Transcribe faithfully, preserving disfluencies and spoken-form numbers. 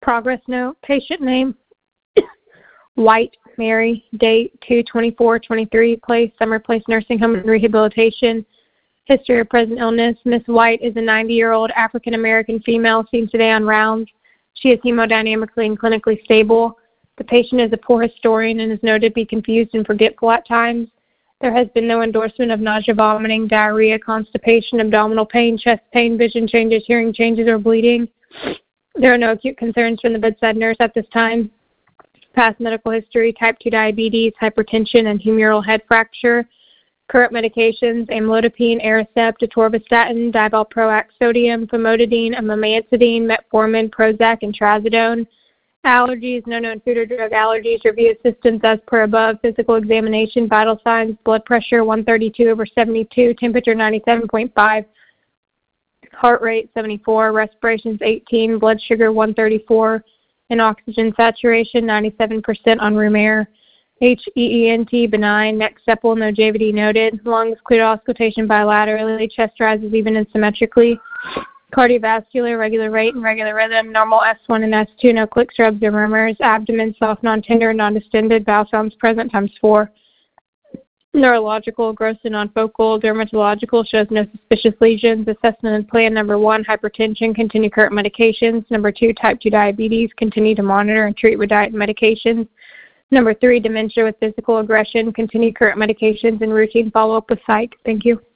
Progress note, patient name, White Mary, date two twenty-four twenty-three, place Summer Place Nursing Home and Rehabilitation. History of present illness. Miss White is a ninety-year-old African-American female seen today on rounds. She is hemodynamically and clinically stable. The patient is a poor historian and is noted to be confused and forgetful at times. There has been no endorsement of nausea, vomiting, diarrhea, constipation, abdominal pain, chest pain, vision changes, hearing changes, or bleeding. There are no acute concerns from the bedside nurse at this time. Past medical history, type two diabetes, hypertension, and humeral head fracture. Current medications, amlodipine, Aricept, atorvastatin, divalproax sodium, famotidine, amamantadine, metformin, Prozac, and trazodone. Allergies, no known food or drug allergies. Review assistance as per above. Physical examination, vital signs, blood pressure one thirty-two over seventy-two, temperature ninety-seven point five. Heart rate seventy-four, respirations eighteen, blood sugar one thirty-four, and oxygen saturation ninety-seven percent on room air. H E E N T benign, neck sepal, no J V D noted. Lungs clear auscultation bilaterally, chest rises even and symmetrically. Cardiovascular, regular rate and regular rhythm, normal S one and S two, no clicks, rubs, or murmurs. Abdomen soft, non-tender, non-distended, bowel sounds present times four. Neurological, gross and non-focal, dermatological, shows no suspicious lesions. Assessment and plan, number one, hypertension, continue current medications. Number two, type two diabetes, continue to monitor and treat with diet and medications. Number three, dementia with physical aggression, continue current medications and routine follow-up with psych. Thank you.